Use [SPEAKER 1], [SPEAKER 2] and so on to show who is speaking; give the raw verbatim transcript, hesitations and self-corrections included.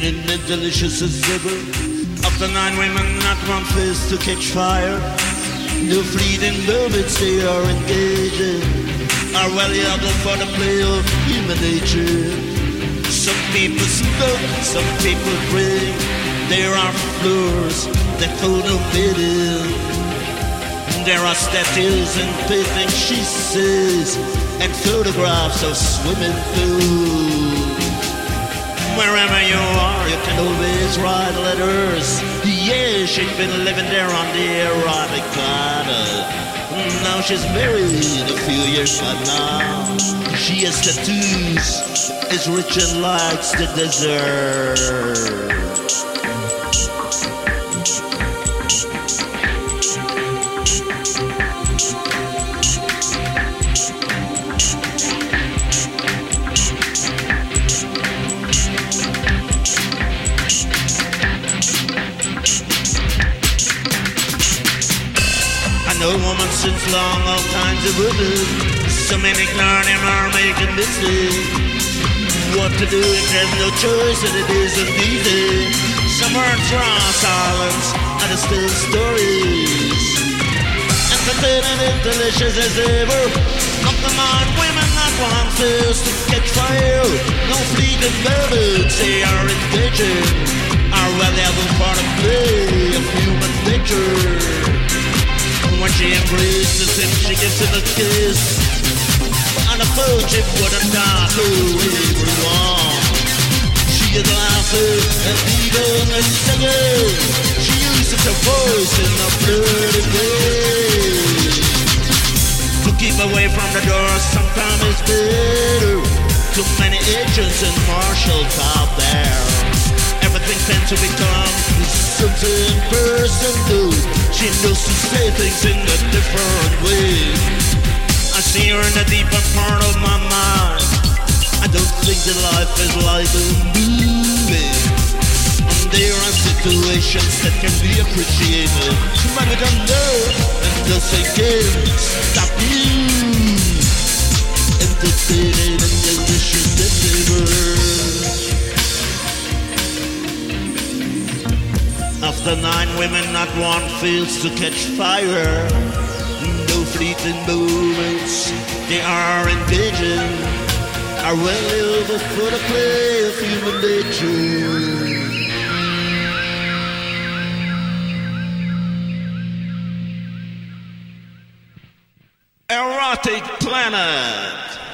[SPEAKER 1] and as delicious as ever. Of the nine women, not one fails to catch fire. No fleeting moments they are engaging are valuable for the play of human nature. Some people smoke, some people drink. There are floors that hold no meaning. There are statues and paintings, she says, and photographs of swimming pools. Wherever you are, you can always write letters. Yeah, she's been living there on the erotic planet. Now she's married a few years from now. She has tattoos, is rich and likes the desert. No woman since long, all kinds of women. So many ignore them are making mistakes. What to do if there's no choice and it isn't easy. Some words raw silence and it's still stories. Entertaining and delicious as ever. Of the mind, women not one fails to catch fire. No fleeting moments, they are engaging. Are valuable for the play of human nature. When she embraces him, she gives him a kiss. On a friendship with a dot to everyone. She is laughing and even a singing. She uses her voice in a flirty way. To keep away from the door sometimes it's better. Too many agents and marshals out there. Everything tends to become something person do. She knows to say things in a different way. I see her in the deeper part of my mind. I don't think that life is like a movie. And there are situations that can be appreciated, but we don't know, and nothing can stop you. Entertaining and delicious as ever. After nine women, not one fails to catch fire. No fleeting moments, they are engaging. Are well over for the play of human nature. Erotic Planet.